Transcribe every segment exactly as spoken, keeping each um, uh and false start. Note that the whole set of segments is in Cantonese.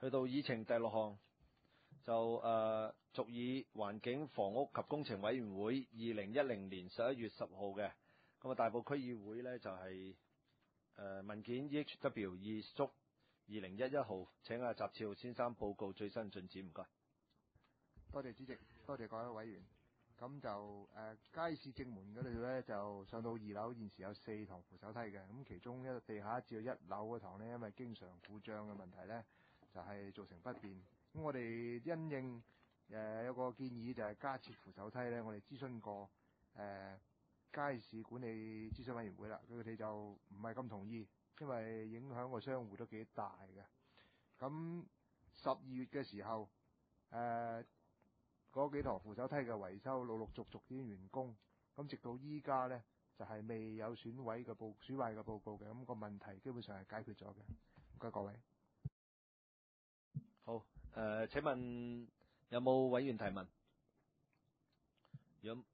去到議程第六項，就誒續議環境房屋及工程委員會二零一零年十一月十號嘅，咁啊大埔區議會呢，就係、是、誒、呃、文件 E H W 二縮二零一一號，請阿習志豪先生報告最新進展，唔該。 多謝主席，多謝各位委員。咁就誒、呃、街市正門嗰度咧，就上到二樓，現時有四堂扶手梯嘅。咁其中一個地下至到一樓嗰堂呢，因為經常故障嘅問題呢，就係、是、造成不便。咁我哋因應誒、呃、有個建議，就係加設扶手梯呢，我哋諮詢過誒、呃、街市管理諮詢委員會啦，佢哋就唔係咁同意，因為影響個商戶都幾大嘅。咁十二月嘅時候誒。呃嗰幾堂扶手梯嘅維修陸陸續續已經完工，咁直到依家呢，就係、是、未有損毀嘅報損壞嘅報告嘅，咁、那個問題基本上係解決咗嘅。唔該各位。 好，誒、呃、請問有冇委員提問？如果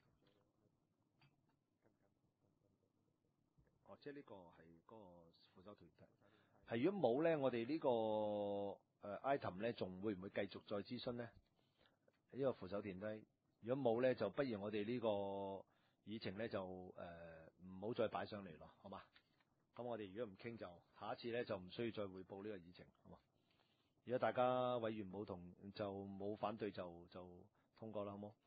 哦，即係呢個係嗰個扶手團體。係如果冇呢，我哋呢、這個誒、呃、item 呢，仲會唔會繼續再諮詢呢？呢、這個扶手電梯，如果冇呢，就不如我哋呢個議程呢，就誒唔好再擺上嚟咯，好嘛？咁我哋如果唔傾就下一次呢，就唔需要再匯報呢個議程，好嘛？如果大家委員冇同就冇反對就就通過啦，好冇？